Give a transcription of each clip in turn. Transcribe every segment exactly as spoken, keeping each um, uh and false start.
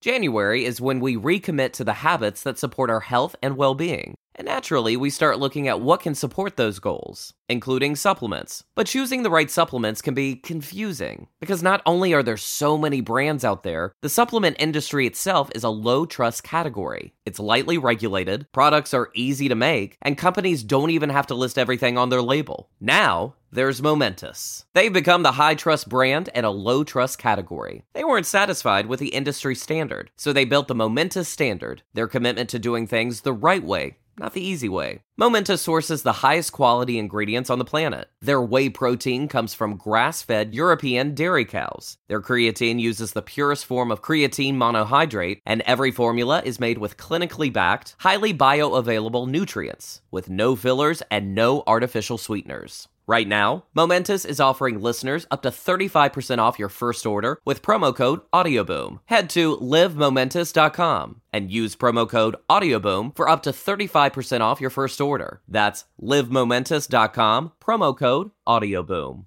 January is when we recommit to the habits that support our health and well-being. And naturally, we start looking at what can support those goals, including supplements. But choosing the right supplements can be confusing, because not only are there so many brands out there, the supplement industry itself is a low-trust category. It's lightly regulated, products are easy to make, and companies don't even have to list everything on their label. Now, there's Momentous. They've become the high-trust brand in a low-trust category. They weren't satisfied with the industry standard, so they built the Momentous Standard, their commitment to doing things the right way, not the easy way. Momentous sources the highest quality ingredients on the planet. Their whey protein comes from grass-fed European dairy cows. Their creatine uses the purest form of creatine monohydrate, and every formula is made with clinically backed, highly bioavailable nutrients, with no fillers and no artificial sweeteners. Right now, Momentous is offering listeners up to thirty-five percent off your first order with promo code AudioBoom. Head to live momentous dot com and use promo code AudioBoom for up to thirty-five percent off your first order. That's live momentous dot com, promo code AudioBoom.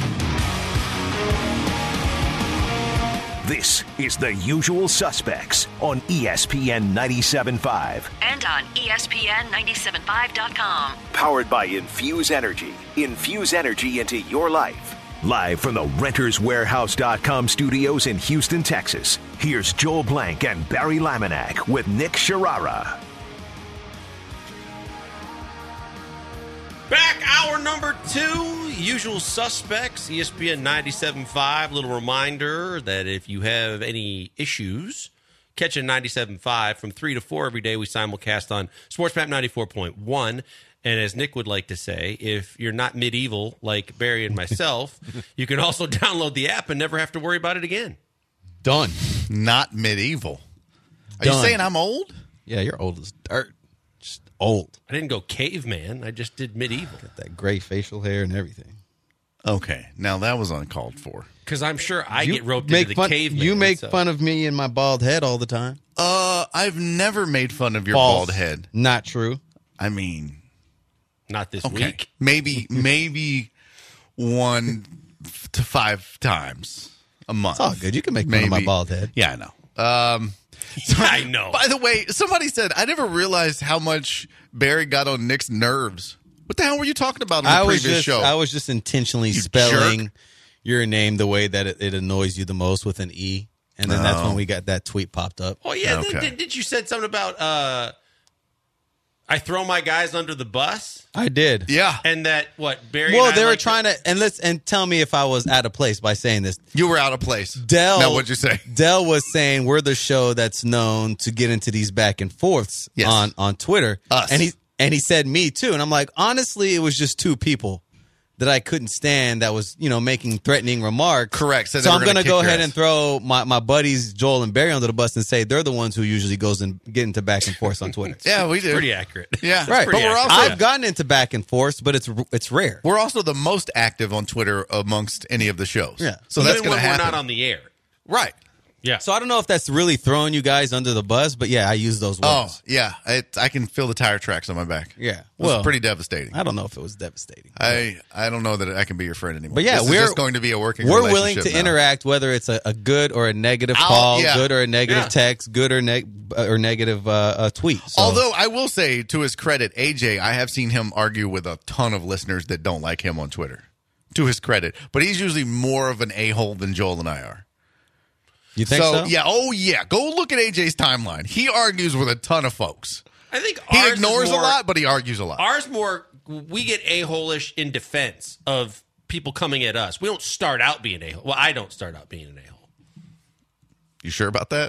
This is The Usual Suspects on E S P N ninety-seven point five. And on E S P N ninety-seven point five dot com. Powered by Infuse Energy. Infuse energy into your life. Live from the Renters Warehouse dot com studios in Houston, Texas. Here's Joel Blank and Barry Laminack with Nick Sharara. Back hour number two, Usual Suspects, E S P N ninety-seven point five. Little reminder that if you have any issues, catch it ninety-seven point five from three to four every day. We simulcast on SportsMap ninety-four point one. And as Nick would like to say, if you're not medieval like Barry and myself, you can also download the app and never have to worry about it again. Done. Not medieval. Are Done. you saying I'm old? Yeah, you're old as dirt. Just old. I didn't go caveman. I just did medieval. Got that gray facial hair and everything. Okay, now that was uncalled for. Because I'm sure I You get roped make into the fun, caveman. You make so. fun of me and my bald head all the time. Uh, I've never made fun of your False. bald head. Not true. I mean, Not this okay, week. maybe maybe one to five times a month. It's all good. You can make fun of my bald head. Yeah, I know. Um, Yeah, I know. by the way, somebody said I never realized how much Barry got on Nick's nerves. What the hell were you talking about in the I was previous just show? I was just intentionally You spelling jerk. your name the way that it, it annoys you the most with an E. And then that's Oh. when we got that tweet popped up. Oh, yeah. Okay. Did, did, did you said something about uh, I throw my guys under the bus? I did. yeah, And that, what, Barry Well, and I they were like trying to, and let's and tell me if I was out of place by saying this. you were out of place. Dell, Now, what'd you say? Dell was saying we're the show that's known to get into these back and forths Yes. on on Twitter. Us. And he and he said me too. And I'm like, honestly, it was just two people that I couldn't stand that was, you know, making threatening remarks. Correct. Said they So were I'm gonna going to kick go your ahead ass. and throw my, my buddies Joel and Barry under the bus and say they're the ones who usually goes and get into back and forth on Twitter. Yeah, we do. Pretty accurate. Yeah, Right. But pretty we're accurate. also I've gotten into back and forth, but it's it's rare. we're also the most active on Twitter amongst any of the shows. Yeah. so Even that's going when to happen. we're not on the air. right. Yeah. So I don't know if that's really throwing you guys under the bus, but yeah, I use those Oh words. yeah, it, I can feel the tire tracks on my back. Yeah. It was Well, pretty devastating. I don't know if it was devastating. I I don't know that I can be your friend anymore. But yeah, this we're is just going to be a working. We're willing relationship to now. interact, whether it's a, a good or a negative I'll- call, yeah. good or a negative Yeah. text, good or neg- or negative uh, uh, tweet. So, Although I will say, to his credit, A J, I have seen him argue with a ton of listeners that don't like him on Twitter. To his credit, but he's usually more of an a-hole than Joel and I are. you think so? yeah, oh yeah, go look at A J's timeline. He argues with a ton of folks. I think He ours ignores is more, a lot, but he argues a lot. Ours more, we get a-hole-ish in defense of people coming at us. We don't start out being a-hole. Well, I don't start out being an a-hole. You sure about that?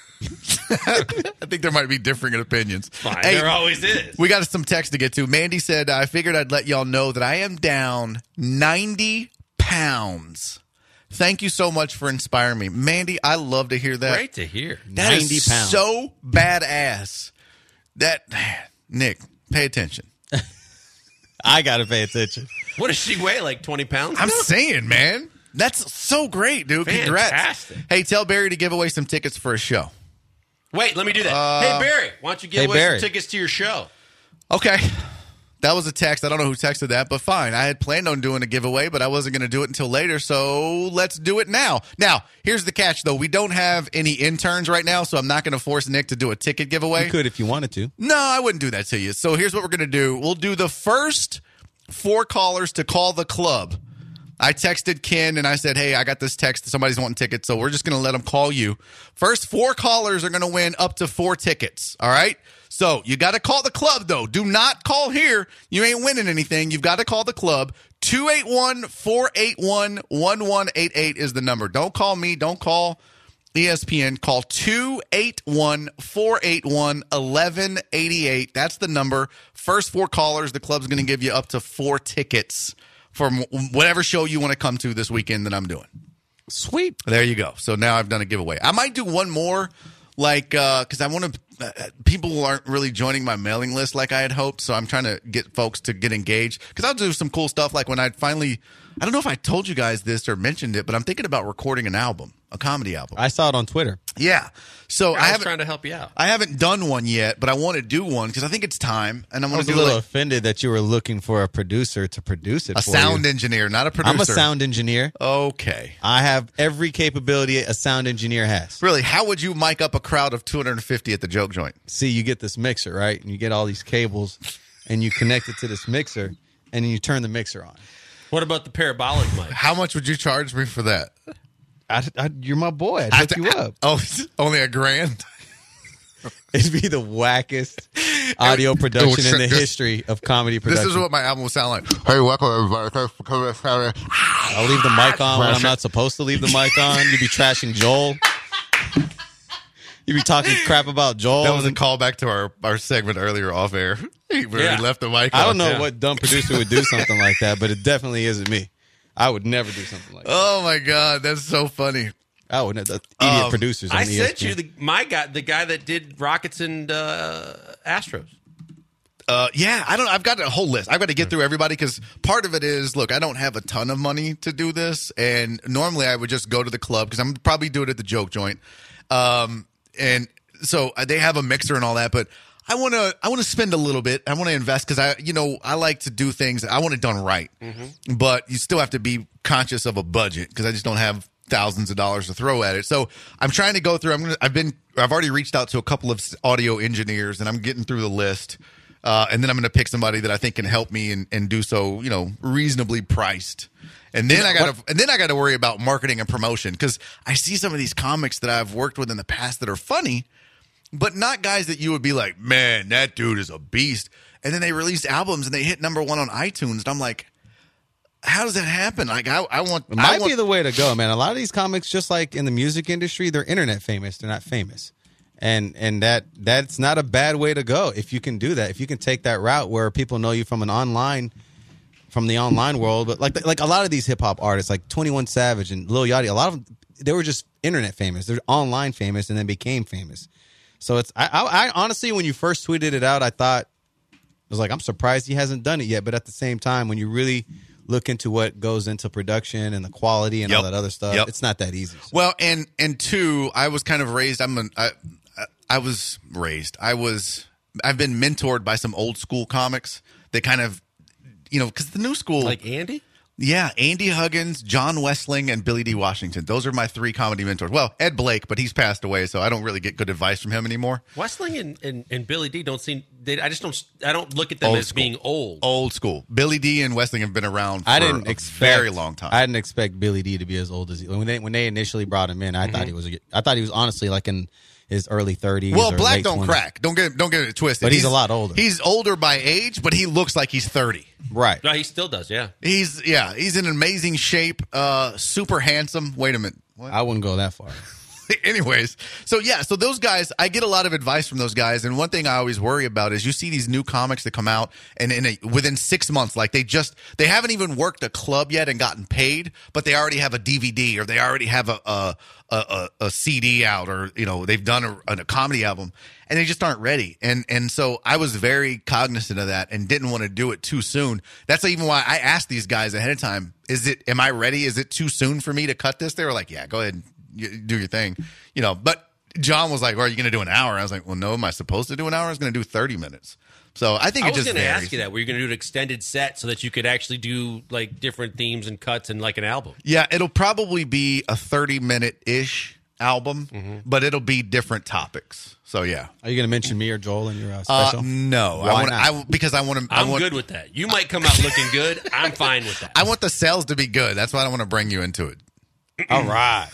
I think there might be differing opinions. Fine, Hey, there always is. we got some text to get to. Mandy said, I figured I'd let y'all know that I am down ninety pounds. Thank you so much for inspiring me. Mandy, I love to hear that. Great to hear. That is ninety pounds. so badass. That, Nick, pay attention. I got to pay attention. What does she weigh? Like twenty pounds? I'm saying, man. That's so great, dude. Congrats. Fantastic. Hey, tell Barry to give away some tickets for a show. Wait, let me do that. Uh, hey, Barry, why don't you give Hey, away Barry. some tickets to your show? Okay. That was a text. I don't know who texted that, but fine. I had planned on doing a giveaway, but I wasn't going to do it until later, so let's do it now. Now, here's the catch, though. We don't have any interns right now, so I'm not going to force Nick to do a ticket giveaway. You could if you wanted to. No, I wouldn't do that to you. So here's what we're going to do. We'll do the first four callers to call the club. I texted Ken, and I said, hey, I got this text. Somebody's wanting tickets, so we're just going to let them call you. First four callers are going to win up to four tickets, all right? So you got to call the club, though. Do not call here. You ain't winning anything. You've got to call the club. two eight one, four eight one, one one eight eight is the number. Don't call me. Don't call E S P N. Call two eight one, four eight one, one one eight eight. That's the number. First four callers, the club's going to give you up to four tickets from whatever show you want to come to this weekend that I'm doing. Sweet. There you go. So now I've done a giveaway. I might do one more, like, because uh, I want to. Uh, people aren't really joining my mailing list like I had hoped, so I'm trying to get folks to get engaged. Because I'll do some cool stuff, like when I finally. I don't know if I told you guys this or mentioned it, but I'm thinking about recording an album, a comedy album. I saw it on Twitter. Yeah. So I, I, was haven't trying to help you out. I haven't done one yet, but I want to do one because I think it's time, and I'm I going was to a do little like offended that you were looking for a producer to produce it a for sound you. engineer, not a producer. I'm a sound engineer. Okay. I have every capability a sound engineer has. Really, how would you mic up a crowd of two hundred fifty at the Joke Joint? See, you get this mixer, right? And you get all these cables, and you connect it to this mixer, and then you turn the mixer on. What about the parabolic mic? How much would you charge me for that? I, I, you're my boy. I'd hook you up. Oh, only a grand? It'd be the wackest audio production in the history of comedy production. This is what my album will sound like. Hey, welcome everybody. Thanks for coming. I'll leave the mic on when I'm not supposed to leave the mic on. You'd be trashing Joel. You'd be talking crap about Joel. That was a callback to our, our segment earlier off air. He really Yeah. left the mic I on. don't know yeah. what dumb producer would do something like that, but it definitely isn't me. I would never do something like that. Oh, my God. That's so funny. I would never. Idiot Um, producers on I E S sent P N. you the my guy, the guy that did Rockets and uh, Astros. Uh, yeah, I don't. I've got a whole list. I've got to get through everybody because part of it is, look, I don't have a ton of money to do this, and normally I would just go to the club because I'm probably do it at the Joke Joint, um, and so they have a mixer and all that. But I want to, I want to spend a little bit. I want to invest because I, you know, I like to do things. I want it done right, mm-hmm. but you still have to be conscious of a budget because I just don't have thousands of dollars to throw at it. So I'm trying to go through. I'm gonna. I've been. I've already reached out to a couple of audio engineers, and I'm getting through the list. Uh, and then I'm going to pick somebody that I think can help me and, and do so, you know, reasonably priced. And then I got to, and then I got to worry about marketing and promotion because I see some of these comics that I've worked with in the past that are funny, but not guys that you would be like, man, that dude is a beast. And then they release albums and they hit number one on iTunes, and I'm like, how does that happen? Like, I, I want. It might I want, be the way to go, man. A lot of these comics, just like in the music industry, they're internet famous. They're not famous. And and that that's not a bad way to go if you can do that. If you can take that route where people know you from an online, from the online world. But like like a lot of these hip hop artists, like twenty-one Savage and Lil Yachty, a lot of them, they were just internet famous. They're online famous and then became famous. So it's I, I, I honestly, when you first tweeted it out, I thought I was like, I'm surprised he hasn't done it yet. But at the same time, when you really look into what goes into production and the quality and Yep. all that other stuff, Yep. it's not that easy. So. Well, and and two, I was kind of raised. I'm an, I, I was raised. I was. I've been mentored by some old school comics that kind of, you know, because the new school, Like Andy? yeah, Andy Huggins, John Westling, and Billy D. Washington. Those are my three comedy mentors. Well, Ed Blake, but he's passed away, so I don't really get good advice from him anymore. Westling and, and, and Billy D don't seem. They, I just don't. I don't look at them Old as school. being old. Old school. Billy D. and Westling have been around for I didn't a expect, very long time. I didn't expect Billy D to be as old as he. When they when they initially brought him in, I Mm-hmm. thought he was. A, I thought he was honestly like in his early thirties. well, or black late don't twenties. crack. Don't get don't get it twisted. But he's a lot older. He's older by age, but he looks like he's thirty. Right. No, he still does. Yeah. He's yeah, he's in amazing shape, uh, super handsome. Wait a minute. What? I wouldn't go that far. Anyways, so yeah, so those guys, I get a lot of advice from those guys, and one thing I always worry about is you see these new comics that come out, and in a, within six months, like they just they haven't even worked a club yet and gotten paid, but they already have a D V D or they already have a a, a, a C D out, or you know they've done a, a comedy album, and they just aren't ready, and and so I was very cognizant of that and didn't want to do it too soon. That's even why I asked these guys ahead of time: Is it? Am I ready? Is it too soon for me to cut this? They were like, "Yeah, go ahead." And you do your thing, you know, but John was like, well, are you going to do an hour? I was like, well, no, am I supposed to do an hour? I was going to do thirty minutes. So I think I it was just going to varies. ask you that. Were you going to do an extended set so that you could actually do like different themes and cuts and like an album? Yeah, it'll probably be a thirty-minute-ish album, mm-hmm. but it'll be different topics. So, yeah. Are you going to mention me or Joel in your uh, Uh, special? no. Why I want, not? I, because I want to. I'm want, good with that. You might come out looking good. I'm fine with that. I want the sales to be good. That's why I want to bring you into it. All right.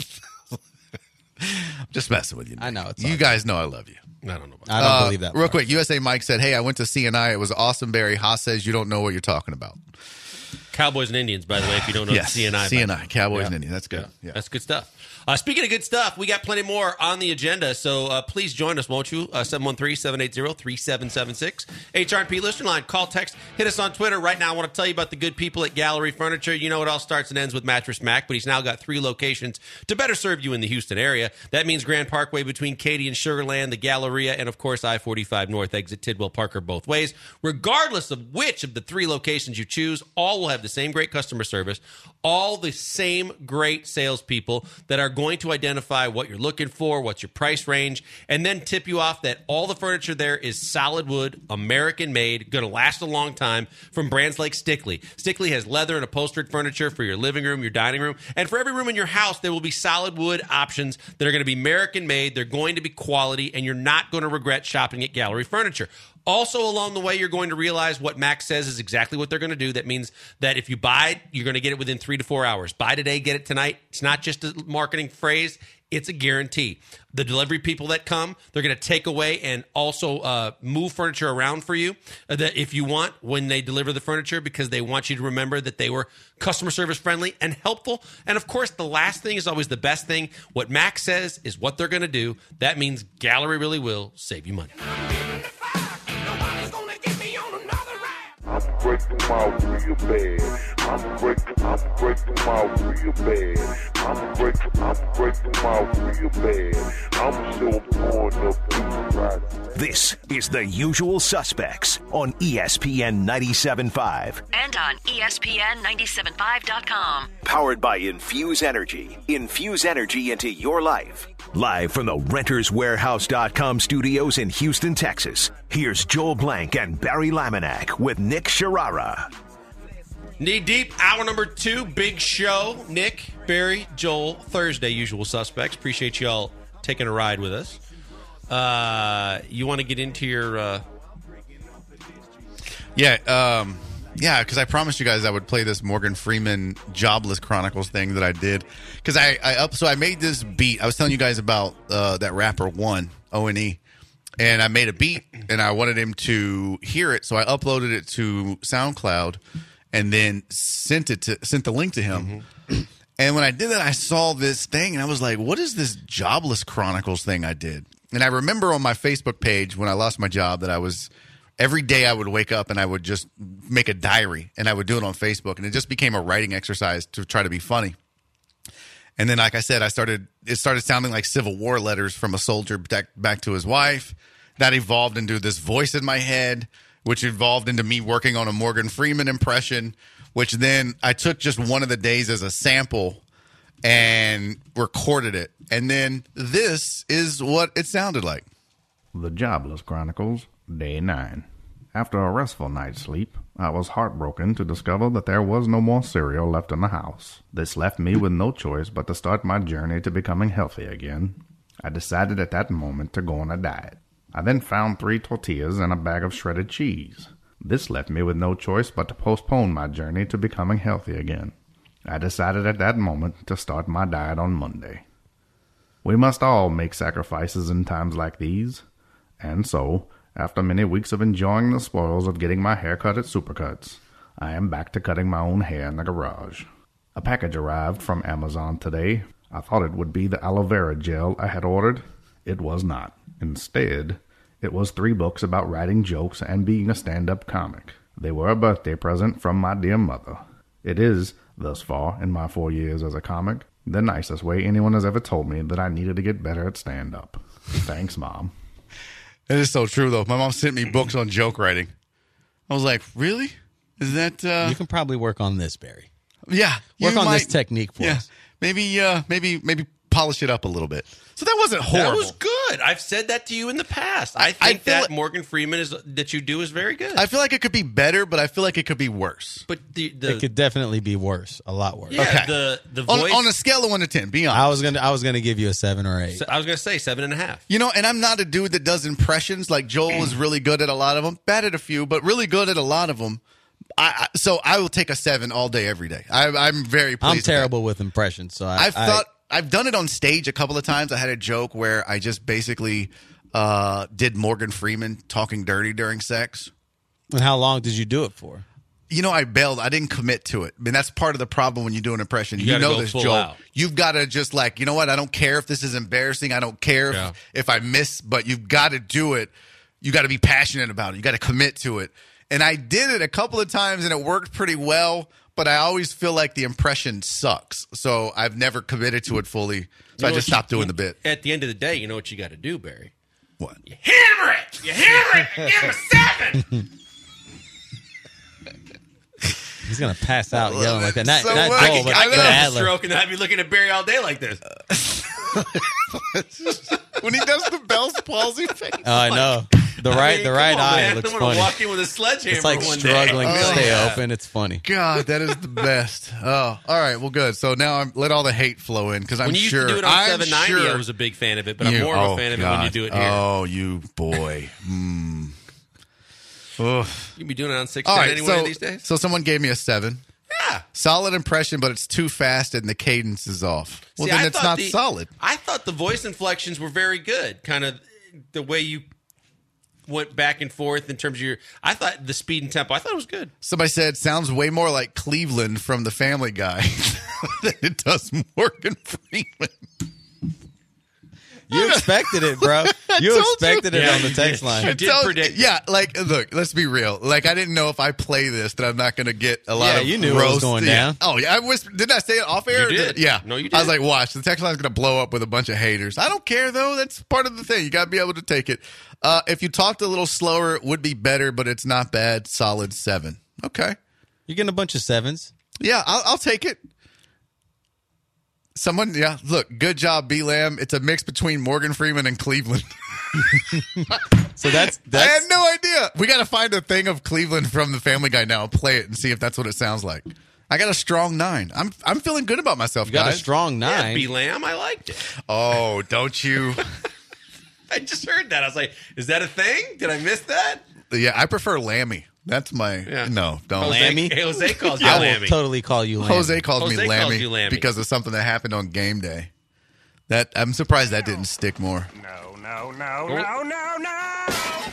I'm just messing with you, Nick. I know. It's you all guys know I love you. I don't know about I don't Uh, believe that. Real part. quick, U S A Mike said, hey, I went to C N I. It was awesome, Barry. Haas says you don't know what you're talking about. Cowboys and Indians, by the way, if you don't know Yes, C N I. C N I, Cowboys Yeah. and Indians. That's good. Yeah. Yeah. That's good stuff. Uh, speaking of good stuff, we got plenty more on the agenda, so uh, please join us, won't you? Uh, seven one three, seven eight zero, three seven seven six. H R and P listener line. Call, text, hit us on Twitter. Right now, I want to tell you about the good people at Gallery Furniture. You know it all starts and ends with Mattress Mac, but he's now got three locations to better serve you in the Houston area. That means Grand Parkway between Katy and Sugar Land, the Galleria, and, of course, I forty-five North, exit Tidwell Parker both ways. Regardless of which of the three locations you choose, all will have the same great customer service, all the same great salespeople that are going to identify what you're looking for, what's your price range, and then tip you off that all the furniture there is solid wood, American made, going to last a long time from brands like Stickley. Stickley has leather and upholstered furniture for your living room, your dining room, and for every room in your house, there will be solid wood options that are going to be American made. They're going to be quality, and you're not going to regret shopping at Gallery Furniture. Also, along the way, you're going to realize what Max says is exactly what they're going to do. That means that if you buy it, you're going to get it within three to four hours. Buy today, get it tonight. It's not just a marketing phrase. It's a guarantee. The delivery people that come, they're going to take away and also uh, move furniture around for you uh, that if you want when they deliver the furniture, because they want you to remember that they were customer service friendly and helpful. And of course, the last thing is always the best thing. What Max says is what they're going to do. That means Gallery really will save you money. I'm breaking out real bad. I'm breaking, I'm breaking out real bad. I'm breaking, I'm breaking out real bad. I'm so born up to right. This is The Usual Suspects on E S P N ninety-seven point five. And on E S P N ninety-seven point five dot com. Powered by Infuse Energy. Infuse energy into your life. Live from the Renters Warehouse dot com studios in Houston, Texas. Here's Joel Blank and Barry Laminack with Nick Sharara. Knee deep, hour number two, big show. Nick, Barry, Joel, Thursday, Usual Suspects. Appreciate y'all taking a ride with us. Uh, you want to get into your... Uh... Yeah, um, yeah, because I promised you guys I would play this Morgan Freeman Jobless Chronicles thing that I did. Because I, I up, so I made this beat. I was telling you guys about uh, that rapper One, O N E. And I made a beat, and I wanted him to hear it, so I uploaded it to SoundCloud, and then sent it to sent the link to him. Mm-hmm. And when I did that, I saw this thing, and I was like, "What is this Jobless Chronicles thing I did?" And I remember on my Facebook page when I lost my job that I was every day I would wake up and I would just make a diary, and I would do it on Facebook, and it just became a writing exercise to try to be funny. And then, like I said, I started. It started sounding like Civil War letters from a soldier back, back to his wife. That evolved into this voice in my head, which evolved into me working on a Morgan Freeman impression. Which then I took just one of the days as a sample and recorded it. And then this is what it sounded like. The Jobless Chronicles, Day nine. After a restful night's sleep, I was heartbroken to discover that there was no more cereal left in the house. This left me with no choice but to start my journey to becoming healthy again. I decided at that moment to go on a diet. I then found three tortillas and a bag of shredded cheese. This left me with no choice but to postpone my journey to becoming healthy again. I decided at that moment to start my diet on Monday. We must all make sacrifices in times like these, and so, after many weeks of enjoying the spoils of getting my hair cut at Supercuts, I am back to cutting my own hair in the garage. A package arrived from Amazon today. I thought it would be the aloe vera gel I had ordered. It was not. Instead, it was three books about writing jokes and being a stand-up comic. They were a birthday present from my dear mother. It is, thus far, in my four years as a comic, the nicest way anyone has ever told me that I needed to get better at stand-up. Thanks, Mom. It is so true, though. My mom sent me books on joke writing. I was like, really? Is that... Uh... You can probably work on this, Barry. Yeah. Work you on might... this technique for yeah. us. Maybe, uh, maybe, maybe polish it up a little bit. So that wasn't horrible. That was good. I've said that to you in the past. I think I feel that like- Morgan Freeman is that you do is very good. I feel like it could be better, but I feel like it could be worse. but the, the It could definitely be worse, a lot worse. yeah, Okay. the the On, voice. on a scale of one to ten, be honest. I was gonna, I was gonna give you a seven or eight. I was going to say seven and a half. You know, and I'm not a dude that does impressions. Like Joel is really good at a lot of them, bad at a few, but really good at a lot of them. I, I, so I will take a seven all day, every day. I, I'm very pleased. I'm with that. terrible with impressions, so I, I've I- thought I've done it on stage a couple of times. I had a joke where I just basically uh, did Morgan Freeman talking dirty during sex. And how long did you do it for? You know, I bailed. I didn't commit to it. I mean, that's part of the problem when you do an impression. You You, gotta know go this, full Joel. out. You've got to just like, you know what? I don't care if this is embarrassing. I don't care Yeah. if, if I miss, but you've got to do it. You got to be passionate about it. You got to commit to it. And I did it a couple of times, and it worked pretty well. But I always feel like the impression sucks, so I've never committed to it fully. So You I know just what you- stopped doing the bit. At the end of the day, you know what you got to do, Barry? What? You hammer it! You hammer it! And give him a seven! He's gonna pass out yelling like that. Not, So not much. Joel, I but can- I but know. Adler. Stroke, and I'd be looking at Barry all day like this. When he does the Bell's palsy face. Oh, I know. The I right, mean, the come right on, eye man. looks I'm gonna funny. walk in with a sledgehammer It's like one struggling day. to Oh, stay yeah. open. It's funny. God, that is the best. Oh, all right. Well, good. So now I'm let all the hate flow in because I'm When you used sure to do it on I'm seven ninety, sure I was a big fan of it, but I'm you- more of oh, a fan of it when you God. do it here. Oh, you boy. mm. Ugh. You be doing it on six All ten right. anyway So, these days? so someone gave me a seven. Yeah. Solid impression, but it's too fast and the cadence is off. Well, See, then I it's thought not the- solid. I thought the voice inflections were very good. Kind of the way you went back and forth in terms of your. I thought the speed and tempo. I thought it was good. Somebody said sounds way more like Cleveland from The Family Guy than it does Morgan Freeman. You expected it, bro. You told expected you. it Yeah, on the you text did. line. You did Tell- predict. Yeah, like look, let's be real. Like I didn't know if I play this that I'm not going to get a lot Yeah, of you knew it was roast. going Yeah. down. Oh yeah, I whispered. Didn't I say it off air? You did. Yeah. No, you I was did. like, watch, the text line's going to blow up with a bunch of haters. I don't care though. That's part of the thing. You got to be able to take it. Uh, if you talked a little slower, it would be better, but it's not bad. Solid seven. Okay. You're getting a bunch of sevens. Yeah, I'll, I'll take it. Someone, yeah, look, good job, B Lamb. It's a mix between Morgan Freeman and Cleveland. So that's I that's had no idea. We got to find a thing of Cleveland from The Family Guy now, play it, and see if that's what it sounds like. I got a strong nine. I'm I'm feeling good about myself, you got guys. a strong Yeah, nine. B Lamb, I liked it. Oh, don't you? I just heard that. I was like, is that a thing? Did I miss that? Yeah, I prefer Lammy. That's my Yeah. no. Don't. Jose, Lammy? Jose calls you I will Lammy. totally call you Lammy. Jose calls Jose me calls Lammy, you Lammy. because of something that happened on game day. That I'm surprised that didn't stick more. No, no, no, no, no, no!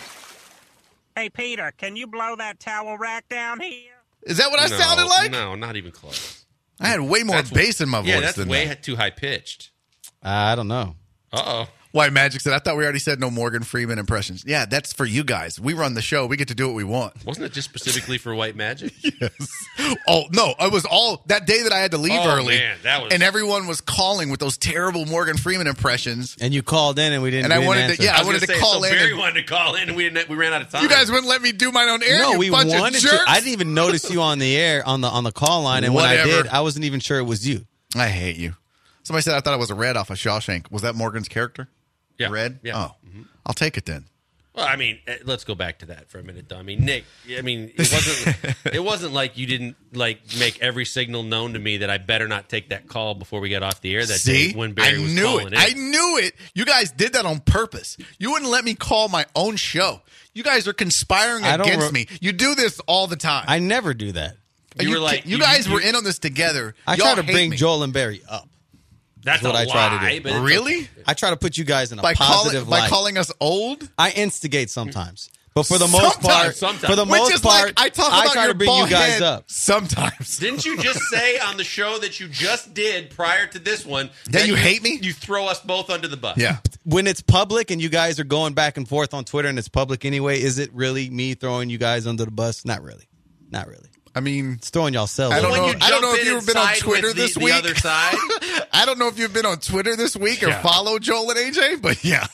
Hey, Peter, can you blow that towel rack down here? Is that what I No, sounded like? No, not even close. I had way more That's- bass in my voice Yeah, that's than way that. too high pitched. I don't know. Uh oh. White Magic said, I thought we already said no Morgan Freeman impressions. Yeah, that's for you guys. We run the show. We get to do what we want. Wasn't it just specifically for White Magic? Oh, no. It was all that day that I had to leave Oh, early. man, that was- and everyone was calling with those terrible Morgan Freeman impressions. And you called in and we didn't. And I we didn't wanted to- answer. yeah, I was wanted gonna to say, call so in Barry and- wanted to call in, and we didn't. We ran out of time. You guys wouldn't let me do mine on air. No, you we bunch wanted of to. jerks. I didn't even notice you on the air on the on the call line, and when I Whatever. did, I wasn't even sure it was you. I hate you. Somebody said I thought it was a red off of Shawshank. Was that Morgan's character? Yeah. Red? Yeah. Oh, I'll take it then. Well, I mean, eh, let's go back to that for a minute, though. I mean, Nick, I mean, it wasn't it wasn't like you didn't like make every signal known to me that I better not take that call before we got off the air that See, day when Barry I was knew calling it. in. I knew it. You guys did that on purpose. You wouldn't let me call my own show. You guys are conspiring I don't against re- me. You do this all the time. I never do that. you, You were like- you you- guys you- were in on this together. I Y'all try to hate bring me. Joel and Barry up. That's what a I try to do. lie, but it's Really? okay. I try to put you guys in a by positive calling by light. calling us old. I instigate sometimes, but for the most Sometimes, part, sometimes. for the Which most is part, like I talk about try your to bring bald you guys head up. sometimes. Didn't you just say on the show that you just did prior to this one That you hate me? You throw us both under the bus. Yeah. When it's public and you guys are going back and forth on Twitter and it's public anyway, is it really me throwing you guys under the bus? Not really. Not really. I mean, It's throwing y'all selves. I don't When know- you I don't jump know if in you've and been on side Twitter with the- this the week. other side. I don't know if you've been on Twitter this week or Yeah. follow Joel and A J, but yeah.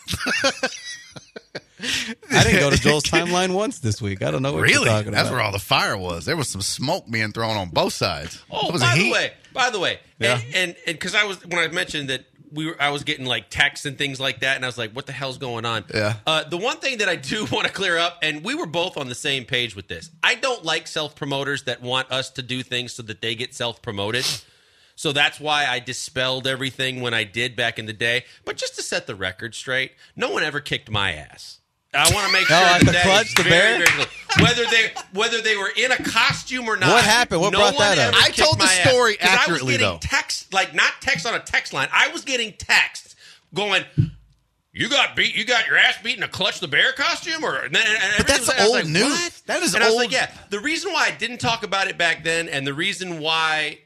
I didn't go to Joel's timeline once this week. I don't know what Really? you're talking That's about. where all the fire was. There was some smoke being thrown on both sides. Oh, It was by a the heat. way, by the way, Yeah. and and because I was when I mentioned that we were, I was getting like texts and things like that, and I was like, what the hell's going on? Yeah. Uh, the one thing that I do want to clear up, and we were both on the same page with this, I don't like self-promoters that want us to do things so that they get self-promoted. So that's why I dispelled everything when I did back in the day. But just to set the record straight, no one ever kicked my ass. I want to make sure No, that, the that Clutch is the very, Bear? very clear. Whether they whether they were in a costume or not. What happened? What no brought one that up? ever I kicked told the my ass. story 'Cause accurately, I was getting though. text, like not text on a text line. I was getting texts going, "You got beat. You got your ass beat in a Clutch the Bear costume," or and, and But that's everything was- I was old like, news. What? That is and I was old. like, yeah. The reason why I didn't talk about it back then, and the reason why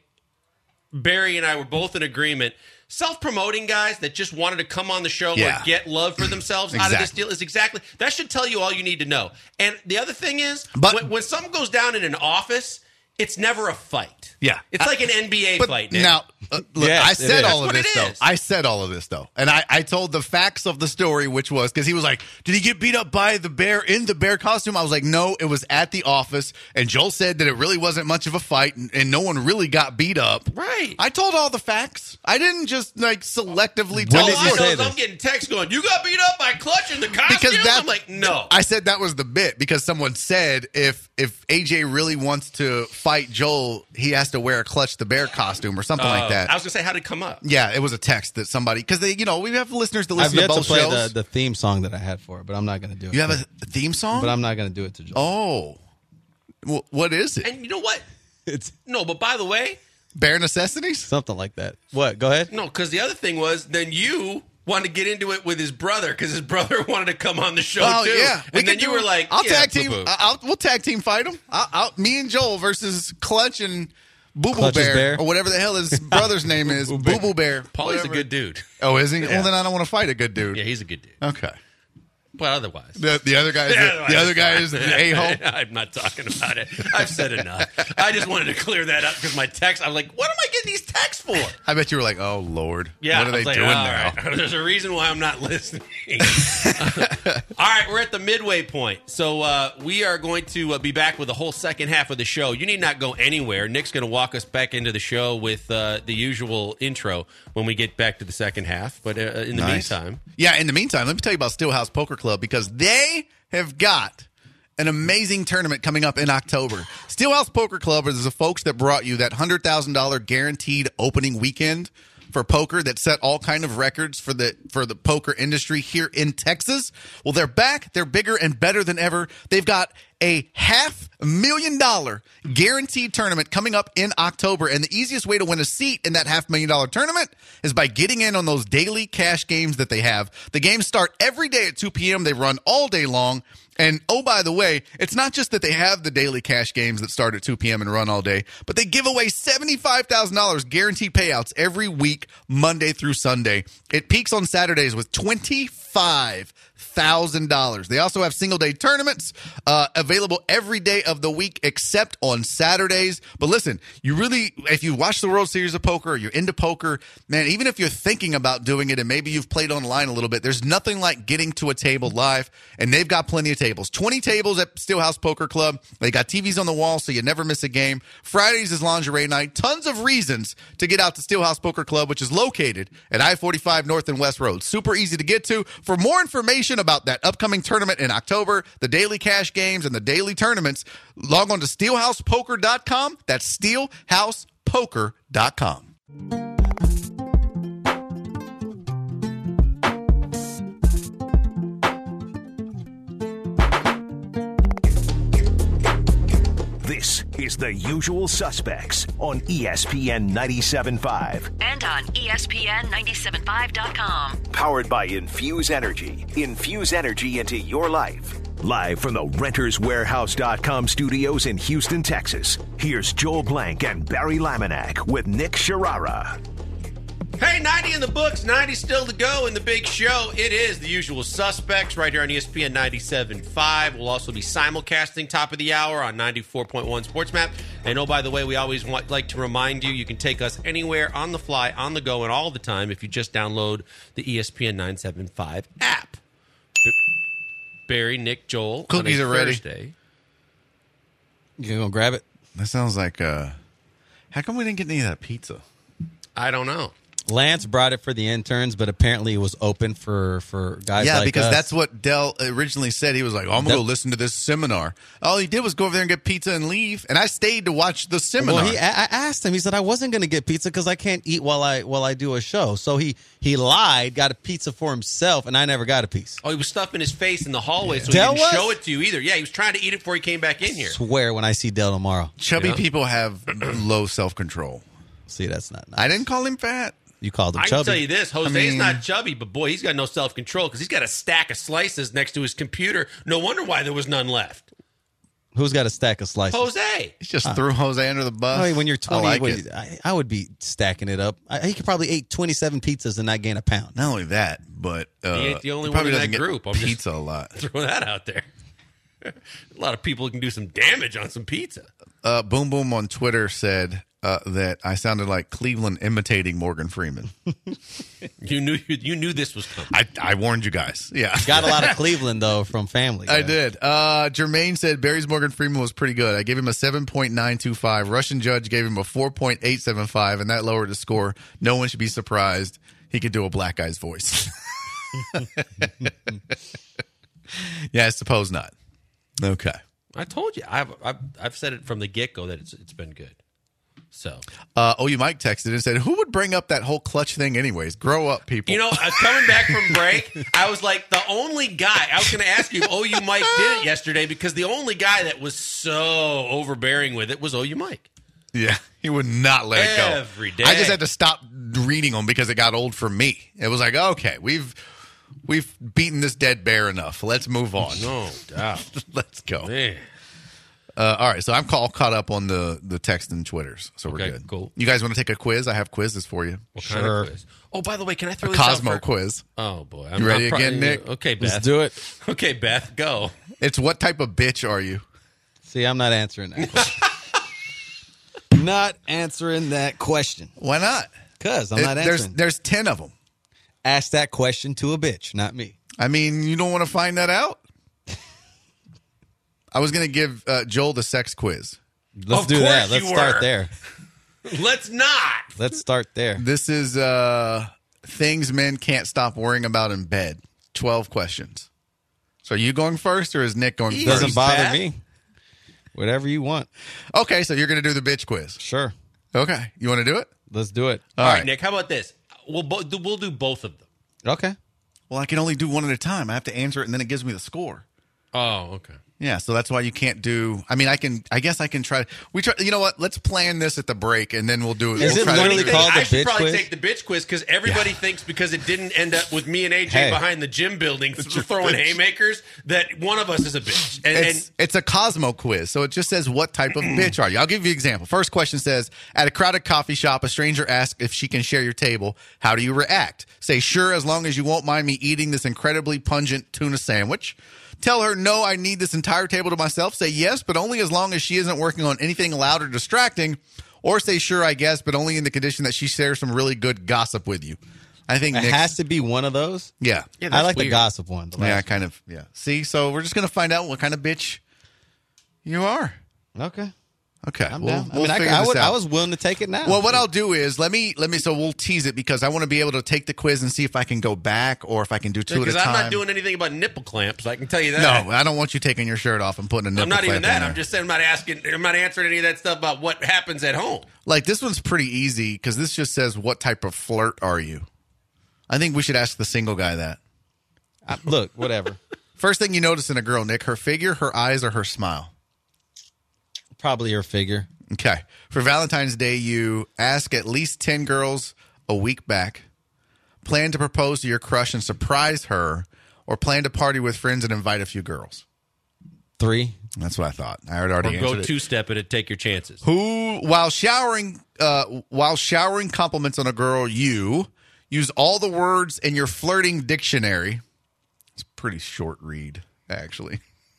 Barry and I were both in agreement. Self-promoting guys that just wanted to come on the show Yeah. or get love for themselves out of this Exactly. deal is exactly that should tell you all you need to know. And the other thing is, But- when, when something goes down in an office, it's never a fight. Yeah. it's like an N B A But fight. Nick. now, uh, look, Yes, I it said is. all of That's this what though. it is. I said all of this though, and I, I told the facts of the story, which was because he was like, "Did he get beat up by the bear in the bear costume?" I was like, "No, it was at the office." And Joel said that it really wasn't much of a fight, and, and no one really got beat up. Right. I told all the facts. I didn't just like selectively When tell did the all you I story. know say is I'm this? getting texts going, "You got beat up by Clutch in the costume." Because that, I'm like, no. I said that was the bit because someone said if if A J really wants to fight Joel, he has to wear a Clutch the Bear costume or something Uh, like that. I was gonna say, how did it come up? Yeah, it was a text that somebody because they, you know, we have listeners that I've listen to yet to both play shows. the, the theme song that I had for it, but I'm not going to do it. you have a theme song, but I'm not going to do it to Joel. oh, well, what is it? And you know what? It's No, but by the way, Bare necessities. something like that. What? Go ahead. no, because the other thing was, then you wanted to get into it with his brother because his brother wanted to come on the show Oh too. yeah, we and then can you do- were like, "I'll yeah, tag team. boo-boo. I'll, we'll tag team fight him. I'll, I'll, me and Joel versus Clutch and Boo Boo Clutch's Bear, Bear? or whatever the hell his brother's name is. Boo Boo Bear. Paulie's a whatever. good dude. Oh, is he? Well, then I don't want to fight a good dude. Yeah, he's a good dude. Okay. But otherwise, The, the other guy is the, the other guy is the a hole. I'm not talking about it. I've said enough. I just wanted to clear that up because my text. I'm like, what am I getting these texts for? I bet you were like, "Oh Lord, Yeah, what are I they was like, doing all now?" right. There's a reason why I'm not listening. All right, we're at the midway point. So uh, we are going to uh, be back with the whole second half of the show. You need not go anywhere. Nick's going to walk us back into the show with uh, the usual intro when we get back to the second half. But uh, in the Nice. meantime, Yeah, in the meantime, let me tell you about Steelhouse Poker Club because they have got an amazing tournament coming up in October. Steelhouse Poker Club is the folks that brought you that one hundred thousand dollars guaranteed opening weekend for poker that set all kind of records for the for the poker industry here in Texas. Well, they're back. They're bigger and better than ever. They've got a half million dollar guaranteed tournament coming up in October. And the easiest way to win a seat in that half million dollar tournament is by getting in on those daily cash games that they have. The games start every day at two p.m. They run all day long. And oh, by the way, it's not just that they have the daily cash games that start at two p.m. and run all day, but they give away seventy-five thousand dollars guaranteed payouts every week, Monday through Sunday. It peaks on Saturdays with twenty-five thousand dollars. They also have single day tournaments uh, available every day of the week except on Saturdays. But listen, you really, if you watch the World Series of Poker or you're into poker, man, even if you're thinking about doing it and maybe you've played online a little bit, there's nothing like getting to a table live, and they've got plenty of tables. twenty tables at Steelhouse Poker Club. They got T Vs on the wall so you never miss a game. Fridays is lingerie night. Tons of reasons to get out to Steelhouse Poker Club, which is located at I forty-five North and West Road. Super easy to get to. For more information about that upcoming tournament in October, the daily cash games, and the daily tournaments, log on to steelhouse poker dot com. That's steelhouse poker dot com. This is The Usual Suspects on E S P N ninety-seven point five. And on E S P N ninety-seven five dot com. Powered by Infuse Energy. Infuse energy into your life. Live from the Renters Warehouse dot com studios in Houston, Texas, here's Joel Blank and Barry Laminack with Nick Sharara. Hey, ninety in the books, ninety still to go in the big show. It is The Usual Suspects right here on E S P N ninety-seven point five. We'll also be simulcasting top of the hour on ninety-four point one Sports Map. And oh, by the way, we always want, like to remind you, you can take us anywhere on the fly, on the go, and all the time if you just download the E S P N nine seventy-five app. Barry, Nick, Joel. Cookies on a are ready. Thursday. You gonna grab it? That sounds like, uh, how come we didn't get any of that pizza? I don't know. Lance brought it for the interns, but apparently it was open for, for guys yeah, like because us. that's what Dell originally said. He was like, oh, I'm going to go listen to this seminar. All he did was go over there and get pizza and leave. And I stayed to watch the seminar. Well, he, I I asked him. He said, I wasn't going to get pizza because I can't eat while I while I do a show. So he, he lied, got a pizza for himself, and I never got a piece. Oh, he was stuffing his face in the hallway, so Del he didn't was? show it to you either. Yeah, he was trying to eat it before he came back in here. Swear when I see Dell tomorrow. Chubby Yeah. people have low self-control. See, that's not nice. I didn't call him fat. You called him I chubby. can tell you this, Jose's I mean- not chubby, but boy, he's got no self-control because he's got a stack of slices next to his computer. No wonder why there was none left. Who's got a stack of slices? Jose. He just threw Jose under the bus. I mean, when you're twenty, I like when it. you- I, I would be stacking it up. I, he could probably eat twenty-seven pizzas and not gain a pound. Not only that, but uh, He ain't the only he probably one in doesn't that get group. I'm just- pizza a lot. Throw that out there. A lot of people can do some damage on some pizza. Uh, Boom Boom on Twitter said uh, that I sounded like Cleveland imitating Morgan Freeman. You knew you knew this was coming. I, I warned you guys. Yeah. Got a lot of Cleveland, though, from family. I Guy. did. Uh, Jermaine said Barry's Morgan Freeman was pretty good. I gave him a seven point nine two five. Russian judge gave him a four point eight seven five, and that lowered his score. No one should be surprised. He could do a black guy's voice. Yeah, I suppose not. Okay. I told you. I've I've, I've said it from the get-go that it's it's been good. So, Uh, oh, you Mike texted and said, who would bring up that whole clutch thing anyways? Grow up, people. you know, uh, coming back from break, I was like, the only guy, I was going to ask you if O U Mike did it yesterday because the only guy that was so overbearing with it was O U Mike. Yeah, he would not let it go. Every day. I just had to stop reading them because it got old for me. It was like, okay, we've we've beaten this dead bear enough. Let's move on. No doubt. Let's go. Man. Uh, all right, so I'm all caught up on the the text and Twitters, so we're Okay, good. cool. You guys want to take a quiz? I have quizzes for you. What kind of quiz? Oh, by the way, can I throw A this out Cosmo for- quiz. Oh, boy. You ready pro- again, Nick? Okay, Beth. Let's do it. Okay, Beth, go. It's what type of bitch are you? See, I'm not answering that question. Not answering that question. Why not? Because I'm It- not there's answering. there's ten of them. Ask that question to a bitch, not me. I mean, you don't want to find that out? I was going to give uh, Joel the sex quiz. Let's Of do that. course Let's you start were. there. Let's not. Let's start there. This is uh, things men can't stop worrying about in bed. twelve questions. So are you going first or is Nick going Easy. first? Doesn't bother Beth. me. Whatever you want. Okay, so you're going to do the bitch quiz. Sure. Okay. You want to do it? Let's do it. All All right. right, Nick, how about this? We'll, bo- we'll do both of them. Okay. Well, I can only do one at a time. I have to answer it and then it gives me the score. Oh, okay. Yeah, so that's why you can't do. I mean, I can. I guess I can try. We try. You know what? Let's plan this at the break, and then we'll do it. Is we'll it try to literally do called it. the I should bitch probably quiz? take the bitch quiz because everybody thinks because it didn't end up with me and A J Hey. behind the gym building throwing haymakers that one of us is a bitch. And, It's, and it's a Cosmo quiz, so it just says what type of bitch are you. I'll give you an example. First question says, at a crowded coffee shop, a stranger asks if she can share your table. How do you react? Say, sure, as long as you won't mind me eating this incredibly pungent tuna sandwich. Tell her, no, I need this entire table to myself. Say yes, but only as long as she isn't working on anything loud or distracting. Or say, sure, I guess, but only in the condition that she shares some really good gossip with you. I think It Nick's- has to be one of those. Yeah. Yeah, I that's like the weird. gossip one. the Yeah, last kind of. Yeah. See, so we're just going to find out what kind of bitch you are. one. Okay. Okay. I'm we'll, down. I we'll mean, I, figure I, this would, out. I was willing to take it now. Well, what I'll do is let me let me so we'll tease it because I want to be able to take the quiz and see if I can go back or if I can do two at a because time. I'm not doing anything about nipple clamps, I can tell you that. No, I don't want you taking your shirt off and putting a nipple I'm not even clamp in that. there. I'm just saying I'm not asking. I'm not answering any of that stuff about what happens at home. like this one's pretty easy because this just says what type of flirt are you. I think we should ask the single guy that. I- look, whatever. First thing you notice in a girl, Nick, her figure, her eyes, or her smile. Probably your figure. Okay. For Valentine's Day, you ask at least ten girls a week back, plan to propose to your crush and surprise her, or plan to party with friends and invite a few girls. Three. That's what I thought. I had already Or go answered it. two step it and take your chances. Who, while showering, uh, while showering compliments on a girl, you use all the words in your flirting dictionary. It's a pretty short read, actually.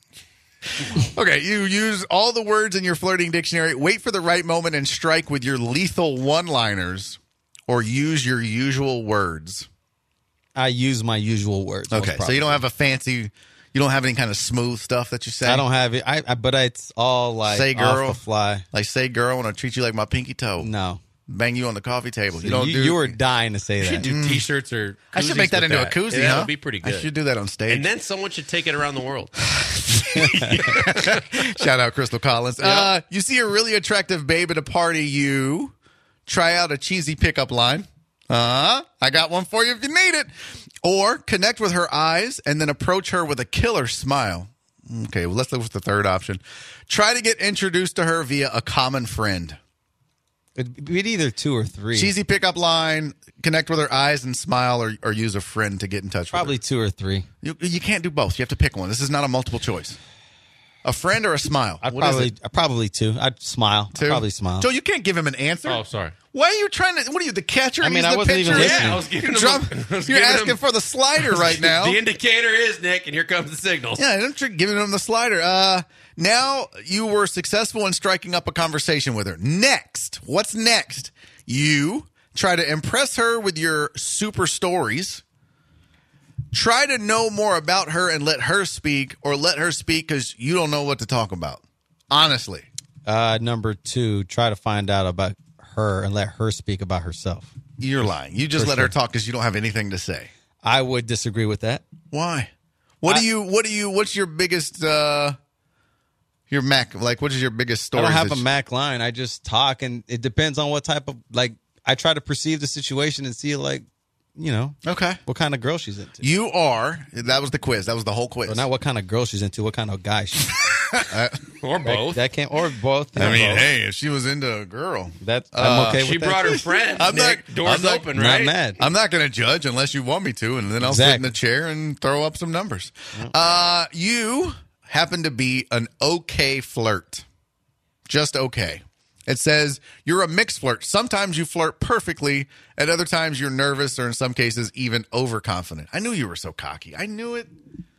Okay, you use all the words in your flirting dictionary, wait for the right moment and strike with your lethal one-liners, or use your usual words. I use my usual words. most Okay, so probably. you don't have a fancy, you don't have any kind of smooth stuff that you say? I don't have it. I, I but it's all like Say girl. off the fly. Like, say, girl, I want to treat you like my pinky toe. No. bang you on the coffee table. So you don't you, do. you were dying to say You should that. do T-shirts or I should make koozies that with into a koozie, Yeah, huh? That would be pretty good. I should do that on stage. And then someone should take it around the world. Shout out Crystal Collins. Yep. Uh, you see a really attractive babe at a party, you try out a cheesy pickup line. Uh, I got one for you if you need it. Or connect with her eyes and then approach her with a killer smile. Okay, well, let's look at the third option. Try to get introduced to her via a common friend. It'd be either two or three. Cheesy pickup line, connect with her eyes and smile, or, or use a friend to get in touch Probably with her. two or three. You, you can't do both. You have to pick one. This is not a multiple choice. A friend or a smile? I'd What is probably, it? uh, probably two. I'd smile. I'd Two? probably smile. Joe, you can't give him an answer. Oh, sorry. Why are you trying to? What are you, the catcher? I mean, He's I the wasn't even pitcher? listening. Yeah, I was giving him. Drum- I was You're giving asking him- for the slider right now. The indicator is Nick, and here comes the signal. Yeah, I'm tr- giving him the slider. Uh, now you were successful in striking up a conversation with her. Next, what's next? You try to impress her with your super stories. Try to know more about her and let her speak, or let her speak because you don't know what to talk about. Honestly. Uh, number two, try to find out about her and let her speak about herself. You're lying. You just For let sure. her talk because you don't have anything to say. I would disagree with that. Why? What I- do you? What do you? What's your biggest? uh Your Mac? Like, what is your biggest story? I don't have a Mac line. I just talk, and it depends on what type of, like, I try to perceive the situation and see, like, you know, Okay. what kind of girl she's into. You are. That was the quiz. That was the whole quiz. But not what kind of girl she's into, what kind of guy she's into. Or both. That can't, or both. I or mean, both. hey, if she was into a girl, That, Uh, I'm okay she with that. brought her friend. I'm not- Nick, doors I'm not- open, Not right? mad. I'm not going to judge unless you want me to, and then I'll sit in Exactly. the chair and throw up some numbers. Uh, you happen to be an okay flirt, just okay. It says you're a mixed flirt. Sometimes you flirt perfectly. At other times you're nervous, or in some cases even overconfident. I knew you were so cocky. I knew it.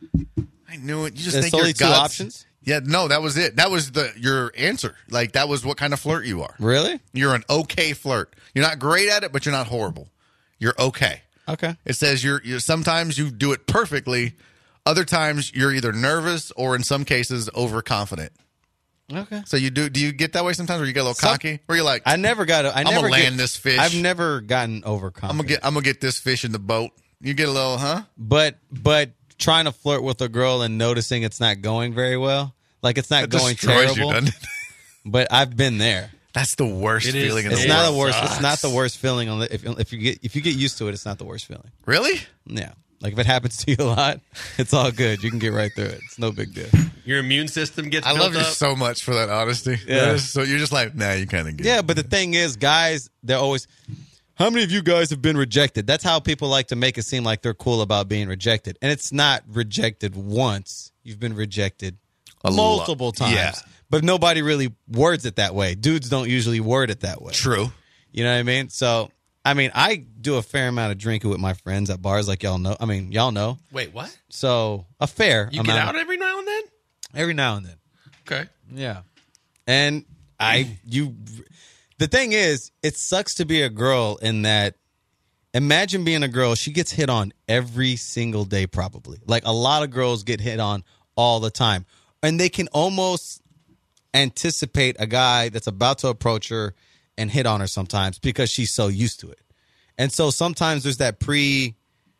I knew it. You just There's think only you're two God's- options? Yeah, no, that was it. That was the your answer. Like, that was what kind of flirt you are. Really? You're an okay flirt. You're not great at it, but you're not horrible. You're okay. Okay. It says you're, you're sometimes you do it perfectly. Other times you're either nervous or in some cases overconfident. Okay. So you do do you get that way sometimes where you get a little Some- cocky? Where you're like, I never got. I I'm never gonna land get- this fish. I've never gotten overconfident. I'm gonna get I'm gonna get this fish in the boat. You get a little, huh? but but trying to flirt with a girl and noticing it's not going very well, like it's not That going destroys you, terrible. doesn't it? But I've been there. That's the worst It is- feeling in It's the not world. the worst. It's sucks. not the worst feeling. On the, if if you get if you get used to it, it's not the worst feeling. Really? Yeah, like if it happens to you a lot, it's all good. You can get right through it. It's no big deal. Your immune system gets I built love you up. so much for that honesty. Yeah. That is- So you're just like, nah, you kind of get Yeah, it. but the thing is, guys, they're always. How many of you guys have been rejected? That's how people like to make it seem like they're cool about being rejected, and it's not rejected once. You've been rejected A multiple lot. times. Yeah. But nobody really words it that way. Dudes don't usually word it that way. True. You know what I mean? So, I mean, I do a fair amount of drinking with my friends at bars, like y'all know. I mean, y'all know. Wait, what? So, a fair You amount. get out every now and then? every now and then. Okay. Yeah. And I, you, the thing is, it sucks to be a girl in that, imagine being a girl, she gets hit on every single day, probably. Like a lot of girls get hit on all the time. And they can almost anticipate a guy that's about to approach her and hit on her sometimes because she's so used to it. And so sometimes there's that pre,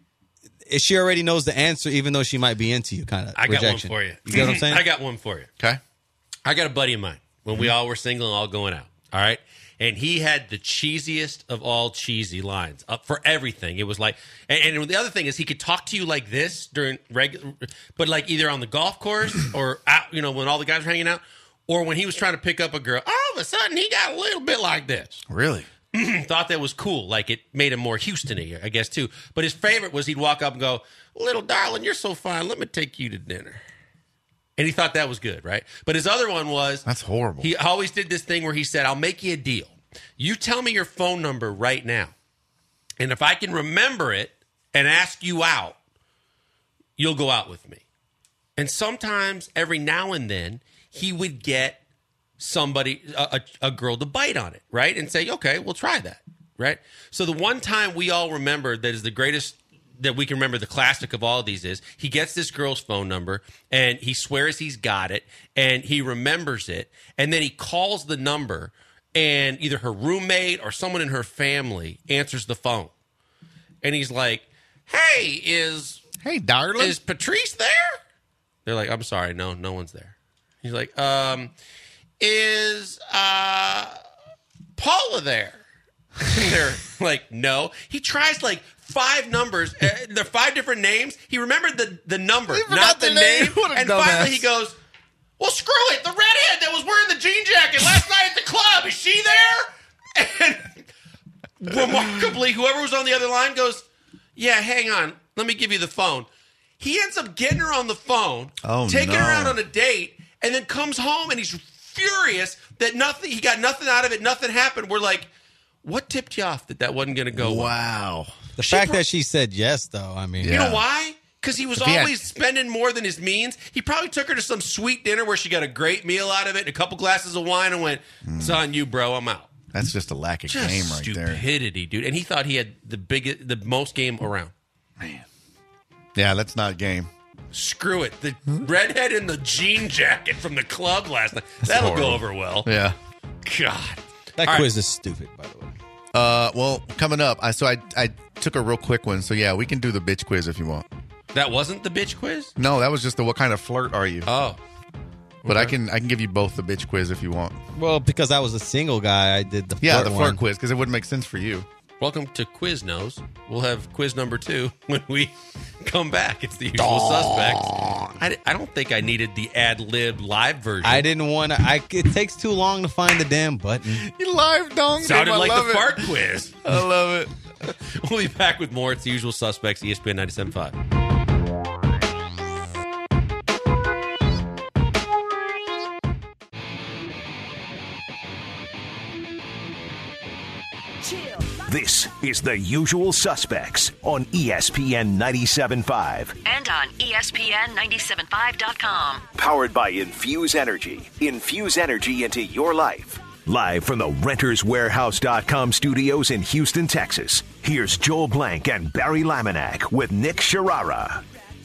she already knows the answer, even though she might be into you, kind of I got rejection. one for you. You get what I'm saying? I got one for you. Okay. I got a buddy of mine when we all were single and all going out. All right. And he had the cheesiest of all cheesy lines up for everything. It was like, and, and the other thing is he could talk to you like this during regular, but like either on the golf course or out, you know, when all the guys were hanging out, or when he was trying to pick up a girl, all of a sudden he got a little bit like this. Really? Thought that was cool. Like it made him more Houston-y, I guess, too. But his favorite was he'd walk up and go, little darling, you're so fine. Let me take you to dinner. And he thought that was good, right? But his other one was... That's horrible. He always did this thing where he said, I'll make you a deal. You tell me your phone number right now. And if I can remember it and ask you out, you'll go out with me. And sometimes, every now and then, he would get somebody, a, a, a girl to bite on it, right? And say, okay, we'll try that, right? So the one time we all remember that is the greatest, that we can remember, the classic of all of these is, he gets this girl's phone number, and he swears he's got it, and he remembers it, and then he calls the number and either her roommate or someone in her family answers the phone. And he's like, hey, is Hey, darling. is Patrice there? They're like, I'm sorry, no, no one's there. He's like, um, is uh, Paula there? And they're like, no. He tries like five numbers. Uh, they're five different names. He remembered the, the number, not the, the name. name. What a And dumbass. finally he goes, well, screw it. The redhead that was wearing the jean jacket last night at the club, is she there? And remarkably, whoever was on the other line goes, yeah, hang on. Let me give you the phone. He ends up getting her on the phone, Oh, taking no. her out on a date, and then comes home and he's furious that nothing. He got nothing out of it. Nothing happened. We're like, what tipped you off that that wasn't going to go? well? Wow. The She fact bro- that she said yes, though, I mean, You Yeah. know why? Because he was If he had- always spending more than his means. He probably took her to some sweet dinner where she got a great meal out of it and a couple glasses of wine and went, it's on you, bro. I'm out. That's just a lack of Just game right there. stupidity, dude. And he thought he had the biggest, the most game around. Yeah, that's not game. Screw it. The redhead in the jean jacket from the club last night. That'll go horrible. over well. Yeah. God. that All quiz is stupid, by the way. Uh, well, coming up, I so I I took a real quick one. So yeah, we can do the bitch quiz if you want. That wasn't the bitch quiz? No, that was just the what kind of flirt are you? Oh. But I okay. can I can give you both the bitch quiz if you want. Well, because I was a single guy, I did the Yeah, flirt the flirt one. quiz because it wouldn't make sense for you. Welcome to Quiznos. We'll have quiz number two when we come back. It's the usual suspects. I, I don't think I needed the ad-lib live version. I didn't want to. I It takes too long to find the damn button. You live dong. Sounded I like love the it. fart quiz. I love it. We'll be back with more. It's the usual suspects, E S P N ninety-seven point five. This is The Usual Suspects on E S P N ninety-seven point five. And on E S P N ninety-seven five dot com. Powered by Infuse Energy. Infuse energy into your life. Live from the Renters Warehouse dot com studios in Houston, Texas. Here's Joel Blank and Barry Laminack with Nick Sharara.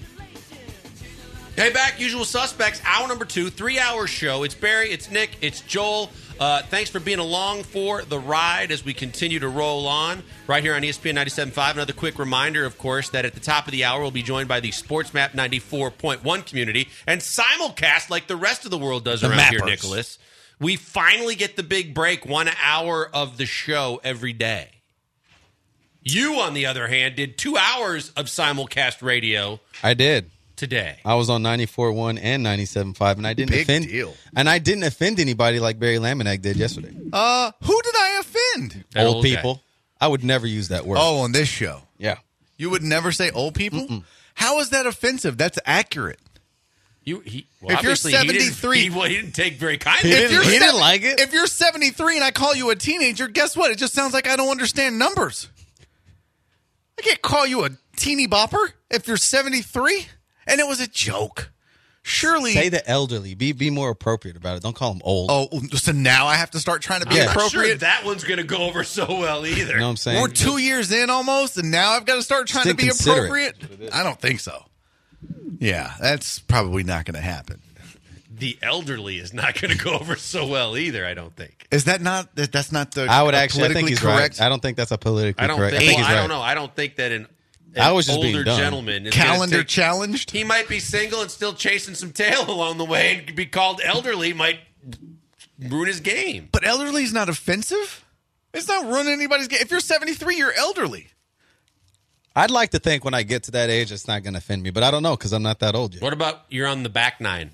Hey, back, usual suspects, hour number two, three-hour show. It's Barry, it's Nick, it's Joel. Uh, thanks for being along for the ride as we continue to roll on right here on E S P N ninety-seven point five. Another quick reminder, of course, that at the top of the hour we'll be joined by the SportsMap ninety-four point one community and simulcast like the rest of the world does The around here, mappers. Nicholas. We finally get the big break, one hour of the show every day. You, on the other hand, did two hours of simulcast radio I did. today. I was on ninety-four point one and ninety-seven point five, and I didn't Big offend. deal. And I didn't offend anybody like Barry Laminack did yesterday. Uh, who did I offend? That old old guy. people. I would never use that word. Oh, on this show. yeah. You would never say old people? How is that offensive? That's accurate. You, he, well, If you're obviously, he didn't- seventy-three he, well, he didn't take very kindly. He to didn't- it. he didn't seven- like it. If you're seventy-three and I call you a teenager, guess what? It just sounds like I don't understand numbers. I can't call you a teeny bopper if you're seventy-three. And it was a joke. Surely. Say the elderly. Be be more appropriate about it. Don't call them old. Oh, so now I have to start trying to be Yeah. I'm not sure appropriate. that one's going to go over so well either. You know what I'm saying? We're two years in almost, and now I've got to start trying Just to be inconsiderate. appropriate. I don't think so. Yeah, that's probably not going to happen. The elderly is not going to go over so well either, I don't think. Is that not that? That's not the. I would uh, actually. I think politically he's correct. right. I don't think that's a politically I don't correct. think, I think well, he's I right. don't know. I don't think that an, an I was just being older dumb. gentleman is gonna Calendar take- challenged. He might be single and still chasing some tail along the way and be called elderly might ruin his game. But elderly is not offensive. It's not ruining anybody's game. If you're seventy-three, you're elderly. I'd like to think when I get to that age, it's not going to offend me, but I don't know because I'm not that old yet. What about you're on the back nine?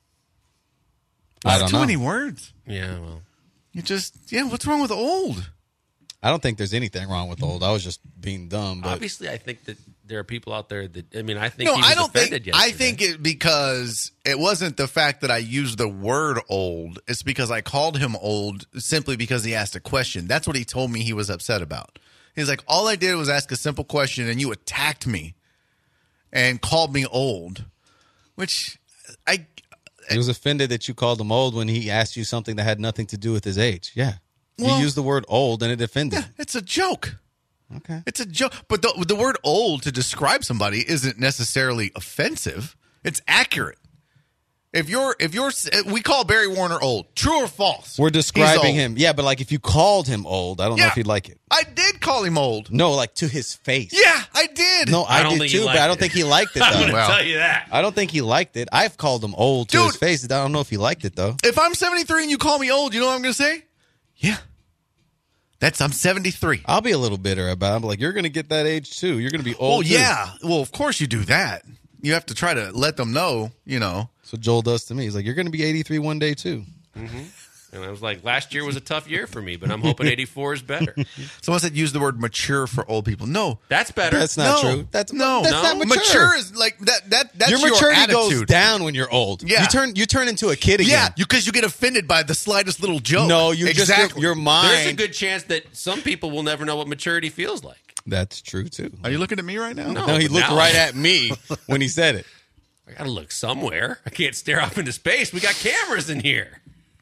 I That's don't too know. many words. Yeah, well. You just yeah. What's wrong with old? I don't think there's anything wrong with old. I was just being dumb. But Obviously, I think that there are people out there that, I mean, I think No, he was I don't offended think. I yesterday. think it because it wasn't the fact that I used the word old. It's because I called him old simply because he asked a question. That's what he told me he was upset about. He's like, all I did was ask a simple question, and you attacked me and called me old, which I. he was offended that you called him old when he asked you something that had nothing to do with his age. Yeah. Well- you used the word old and it offended Yeah, it's a joke. him. Okay. It's a joke. But the, the word old to describe somebody isn't necessarily offensive. It's accurate. If you're, if you're, we call Barry Warner old. True or false? We're describing He's him. Yeah, but like if you called him old, I don't know Yeah. if he'd like it. I did call him old. No, like to his face. Yeah, I did. No, I, I don't did think he too, but liked I don't it. think he liked it I'm though. going to Well. tell you that. I don't think he liked it. I've called him old to Dude. his face. I don't know if he liked it though. If I'm seventy-three and you call me old, you know what I'm going to say? Yeah. That's, I'm seventy-three. I'll be a little bitter about it. I'm like, you're going to get that age too. You're going to be old. Well, too. yeah. Well, of course you do that. You have to try to let them know, you know. That's what Joel does to me. He's like, you're going to be eighty-three one day too. And I was like, last year was a tough year for me, but I'm hoping eighty-four is better. Someone said use the word mature for old people. No. That's better. That's not No. true. That's No. That's No. not mature. Mature is like that. That that's your your, maturity goes attitude. down when you're old. Yeah. you turn you turn into a kid again. Yeah, because you, get offended by the slightest little joke. No, you exactly. just your, your mind. There's a good chance that some people will never know what maturity feels like. That's true too. Are you looking at me right now? No. No, he but looked now- right at me when he said it. I got to look somewhere. I can't stare off into space. We got cameras in here.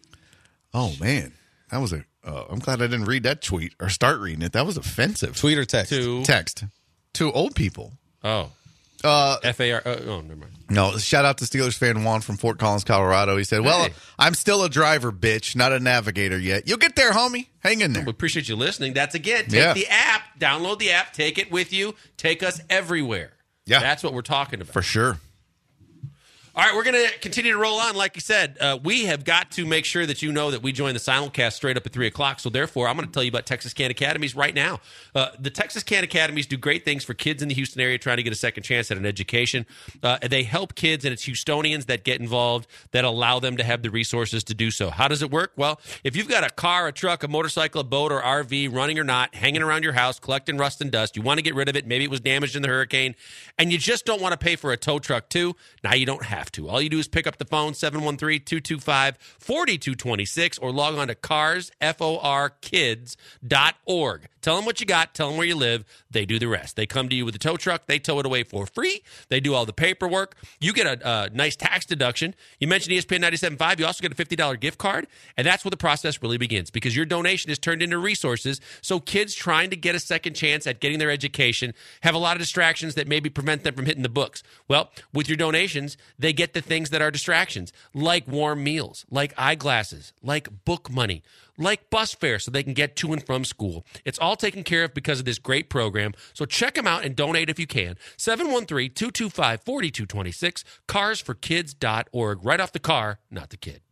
Oh man, that was a. Uh, I'm glad I didn't read that tweet or start reading it. That was offensive. Tweet or text? To Text to old people. oh, Uh, F A R. Oh, oh, never mind. no, shout out to Steelers fan Juan from Fort Collins, Colorado. He said, "Well, Hey. I'm still a driver, bitch, not a navigator yet. You'll get there, homie. Hang in there." We appreciate you listening. That's again, take Yeah. the app, download the app, take it with you, take us everywhere. Yeah. That's what we're talking about. For sure. All right, we're going to continue to roll on. Like you said, uh, we have got to make sure that you know that we join the simulcast straight up at three o'clock. So, therefore, I'm going to tell you about Texas Can Academies right now. Uh, the Texas Can Academies do great things for kids in the Houston area trying to get a second chance at an education. Uh, they help kids, and it's Houstonians that get involved that allow them to have the resources to do so. How does it work? Well, if you've got a car, a truck, a motorcycle, a boat, or R V running or not, hanging around your house, collecting rust and dust, you want to get rid of it, maybe it was damaged in the hurricane, and you just don't want to pay for a tow truck too, now you don't have to. All you do is pick up the phone, seven one three, two two five, four two two six, or log on to cars, F O R kids dot org. Tell them what you got. Tell them where you live. They do the rest. They come to you with a tow truck. They tow it away for free. They do all the paperwork. You get a, a nice tax deduction. You mentioned E S P N ninety-seven point five. You also get a fifty dollars gift card. And that's where the process really begins, because your donation is turned into resources. So kids trying to get a second chance at getting their education have a lot of distractions that maybe prevent them from hitting the books. Well, with your donations, they get the things that are distractions, like warm meals, like eyeglasses, like book money, like bus fare so they can get to and from school. It's all taken care of because of this great program. So check them out and donate if you can. seven one three, two two five, four two two six, cars for kids dot org. Right off the car, not the kid.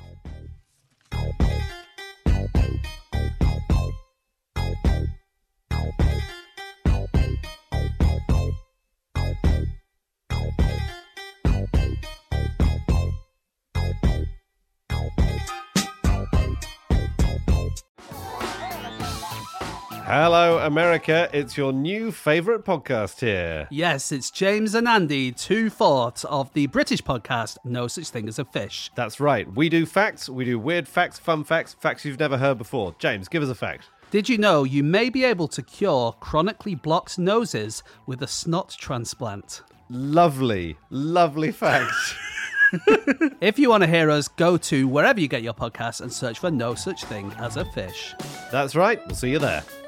Hello, America. It's your new favourite podcast here. Yes, it's James and Andy, two-fourths of the British podcast No Such Thing as a Fish. That's right. We do facts, we do weird facts, fun facts, facts you've never heard before. James, give us a fact. Did you know you may be able to cure chronically blocked noses with a snot transplant? Lovely, lovely facts. If you want to hear us, go to wherever you get your podcasts and search for No Such Thing as a Fish. That's right. We'll see you there.